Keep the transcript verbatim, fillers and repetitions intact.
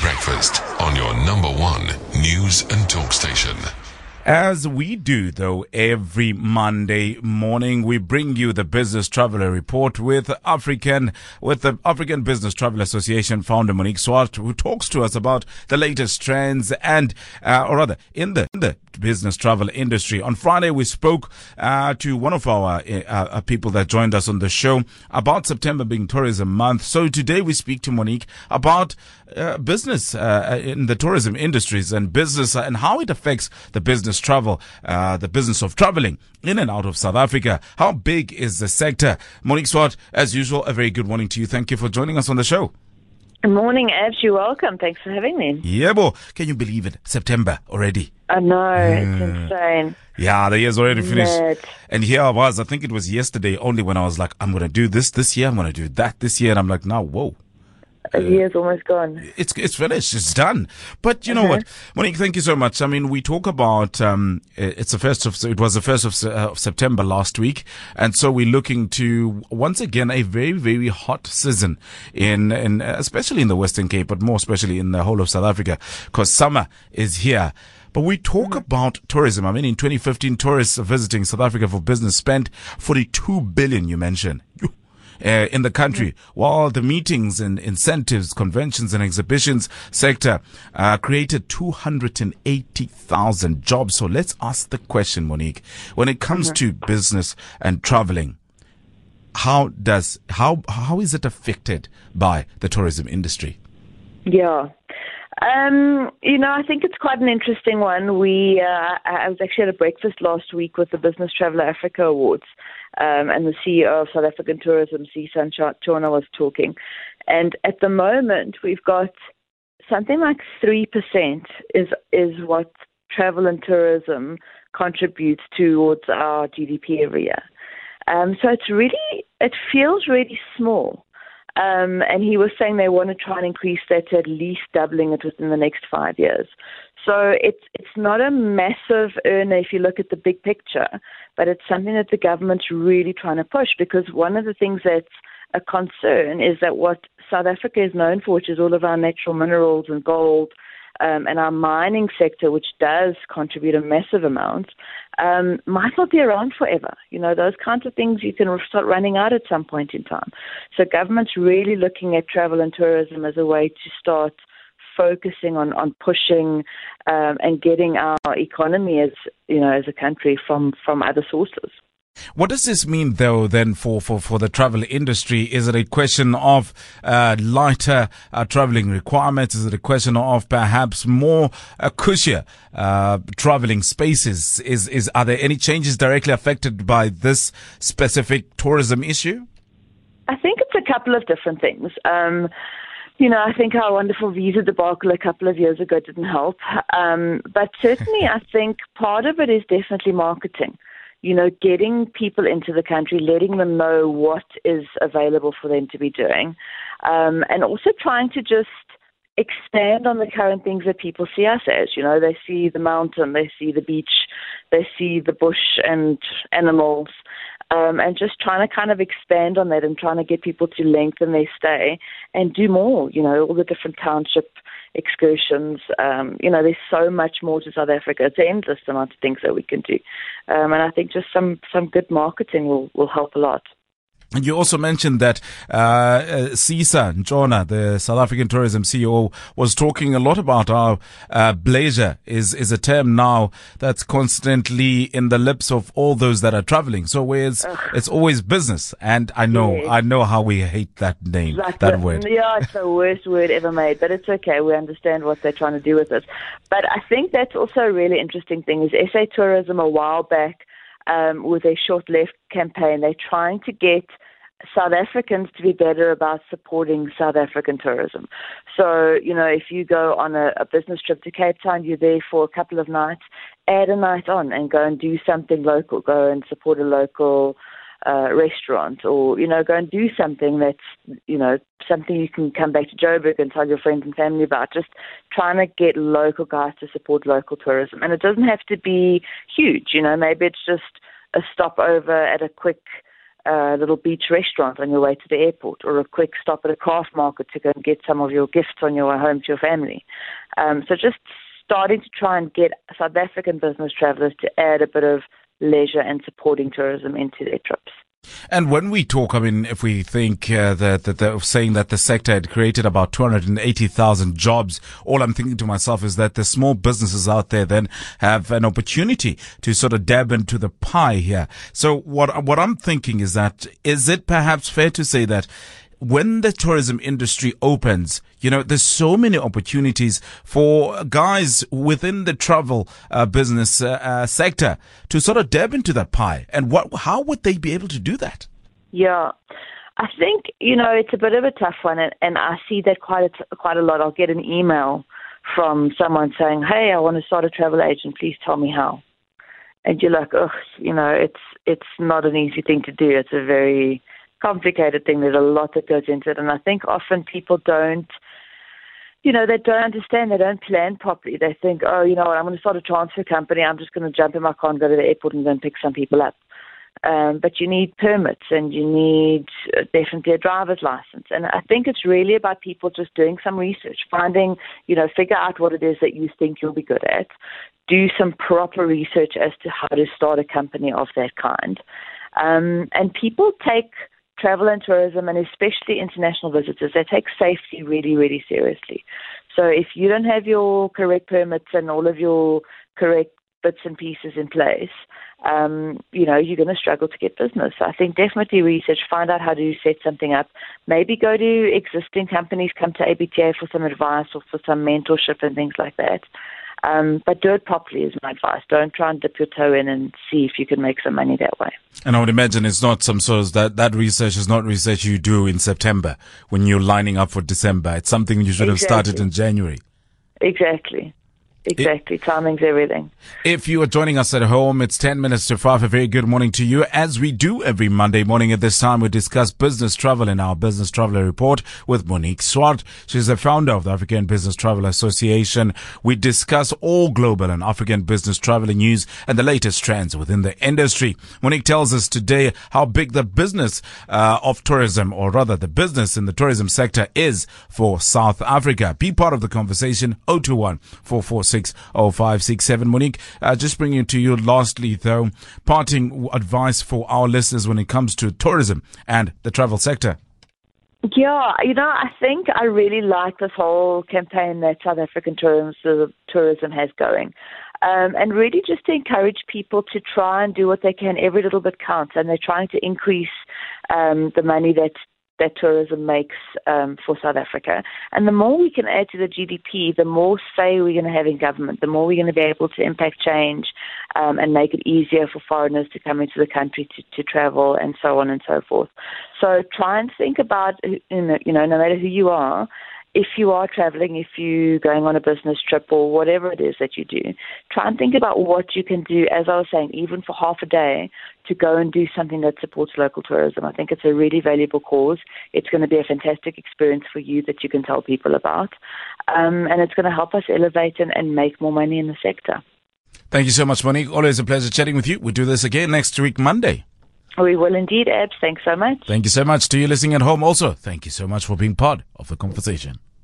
Breakfast on your number one news and talk station. As we do, though, every Monday morning, we bring you the Business Traveller Report with African, with the African Business Travel Association founder Monique Swart, who talks to us about the latest trends and, uh, or rather, in the, in the business travel industry. On Friday, we spoke uh, to one of our uh, uh, people that joined us on the show about September being Tourism Month. So today we speak to Monique about uh, business uh, in the tourism industries and business uh, and how it affects the business travel, uh, the business of traveling in and out of South Africa. How big is the sector? Monique Swart, as usual, a very good morning to you. Thank you for joining us on the show. Good morning, Abs. You're welcome. Thanks for having me. Yeah, bo. Can you believe it? September already. I know. Mm. It's insane. Yeah, the year's already finished. Mad. And here I was, I think it was yesterday only when I was like, I'm going to do this this year. I'm going to do that this year. And I'm like, now, whoa. A year's almost gone. It's it's finished. It's done. But you know Uh-huh. what, Monique, thank you so much. I mean, we talk about um, it's the first of it was the first of, uh, of September last week, and so we're looking to once again a very very hot season in in especially in the Western Cape, but more especially in the whole of South Africa, because summer is here. But we talk mm-hmm. about tourism. I mean, in twenty fifteen, tourists visiting South Africa for business spent forty-two billion. You mentioned. Uh, in the country, while the meetings and incentives, conventions and exhibitions sector uh, created two hundred eighty thousand jobs. So let's ask the question, Monique, when it comes mm-hmm. to business and traveling, how does how how is it affected by the tourism industry? Yeah. Um, you know, I think it's quite an interesting one. We, uh, I was actually at a breakfast last week with the Business Traveller Africa Awards, um, and the C E O of South African Tourism, Sisan Chona, was talking. And at the moment, we've got something like three percent is is what travel and tourism contributes towards our G D P every year. Um, so it's really, it feels really small. Um, and he was saying they want to try and increase that to at least doubling it within the next five years. So it's it's not a massive earner if you look at the big picture, but it's something that the government's really trying to push, because one of the things that's a concern is that what South Africa is known for, which is all of our natural minerals and gold, um, and our mining sector, which does contribute a massive amount, um, might not be around forever. You know, those kinds of things you can start running out at some point in time. So government's really looking at travel and tourism as a way to start focusing on, on pushing um, and getting our economy as, you know, as a country from, from other sources. What does this mean, though, then, for, for, for the travel industry? Is it a question of uh, lighter uh, traveling requirements? Is it a question of perhaps more uh, cushier uh, traveling spaces? Is, is, are there any changes directly affected by this specific tourism issue? I think it's a couple of different things. Um, You know, I think our wonderful visa debacle a couple of years ago didn't help. Um, but certainly I think part of it is definitely marketing. You know, getting people into the country, letting them know what is available for them to be doing, um, and also trying to just expand on the current things that people see us as. You know, they see the mountain, they see the beach, they see the bush and animals, um, and just trying to kind of expand on that and trying to get people to lengthen their stay and do more, you know, all the different township excursions. Um, you know, there's so much more to South Africa. It's an endless amount of things that we can do. Um, and I think just some, some good marketing will, will help a lot. And you also mentioned that uh, uh Sisan Chona, the South African Tourism C E O, was talking a lot about how uh, bleisure is is a term now that's constantly in the lips of all those that are traveling. So whereas it's always business, and I know yes. I know how we hate that name, like that the, word. Yeah, it's the worst word ever made, but it's okay. We understand what they're trying to do with it. But I think that's also a really interesting thing. Is S A Tourism a while back um, with a short left campaign, they're trying to get South Africans to be better about supporting South African tourism. So, you know, if you go on a, a business trip to Cape Town, you're there for a couple of nights, add a night on and go and do something local, go and support a local uh, restaurant, or, you know, go and do something that's, you know, something you can come back to Joburg and tell your friends and family about. Just trying to get local guys to support local tourism. And it doesn't have to be huge, you know, maybe it's just a stopover at a quick a little beach restaurant on your way to the airport, or a quick stop at a craft market to go and get some of your gifts on your way home to your family. Um, so just starting to try and get South African business travelers to add a bit of leisure and supporting tourism into their trips. And when we talk, I mean, if we think uh, that, that they're saying that the sector had created about two hundred eighty thousand jobs, all I'm thinking to myself is that the small businesses out there then have an opportunity to sort of dab into the pie here. So what what I'm thinking is that, is it perhaps fair to say that when the tourism industry opens, you know, there's so many opportunities for guys within the travel uh, business uh, uh, sector to sort of dab into that pie. And what, how would they be able to do that? Yeah, I think, you know, it's a bit of a tough one, and, and I see that quite a, quite a lot. I'll get an email from someone saying, hey, I want to start a travel agent. Please tell me how. And you're like, ugh, you know, it's it's not an easy thing to do. It's a very complicated thing. There's a lot that goes into it. And I think often people don't, you know, they don't understand. They don't plan properly. They think, oh, you know what, I'm going to start a transfer company. I'm just going to jump in my car and go to the airport and go and pick some people up. Um, but you need permits, and you need uh, definitely a driver's license. And I think it's really about people just doing some research, finding, you know, figure out what it is that you think you'll be good at, do some proper research as to how to start a company of that kind. Um, and people take travel and tourism, and especially international visitors, they take safety really, really seriously. So if you don't have your correct permits and all of your correct bits and pieces in place, um, you know, you're going to struggle to get business. So I think definitely research, find out how to set something up, maybe go to existing companies, come to A B T A for some advice or for some mentorship and things like that. Um, but do it properly is my advice. Don't try and dip your toe in and see if you can make some money that way. And I would imagine it's not some sort of, that, that research is not research you do in September when you're lining up for December. It's something you should Exactly. have started in January. Exactly. Exactly. Timing's everything. If you are joining us at home, it's ten minutes to five. A very good morning to you. As we do every Monday morning at this time, we discuss business travel in our Business Traveler Report with Monique Swart. She's the founder of the African Business Travel Association. We discuss all global and African business traveling news and the latest trends within the industry. Monique tells us today how big the business uh, of tourism, or rather the business in the tourism sector, is for South Africa. Be part of the conversation. zero two one, four four six, zero five six seven. Monique, uh, just bringing it to you lastly, though, parting advice for our listeners when it comes to tourism and the travel sector. Yeah, you know, I think I really like this whole campaign that South African tourism, tourism has going. Um, and really just to encourage people to try and do what they can. Every little bit counts, and they're trying to increase um, the money that that tourism makes um, for South Africa. And the more we can add to the G D P, the more say we're going to have in government, the more we're going to be able to impact change um, and make it easier for foreigners to come into the country to, to travel, and so on and so forth. So try and think about, you know, you know, no matter who you are, if you are traveling, if you're going on a business trip or whatever it is that you do, try and think about what you can do, as I was saying, even for half a day, to go and do something that supports local tourism. I think it's a really valuable cause. It's going to be a fantastic experience for you that you can tell people about. Um, and it's going to help us elevate and, and make more money in the sector. Thank you so much, Monique. Always a pleasure chatting with you. We'll do this again next week, Monday. We will indeed, Abs. Thanks so much. Thank you so much to you listening at home also. Thank you so much for being part of the conversation.